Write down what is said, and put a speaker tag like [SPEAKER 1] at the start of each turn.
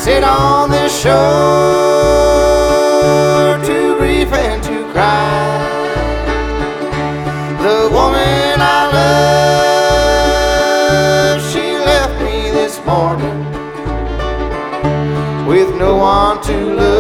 [SPEAKER 1] sit on this shore to grieve and to cry. The woman I love, she left me this morning with no one to love.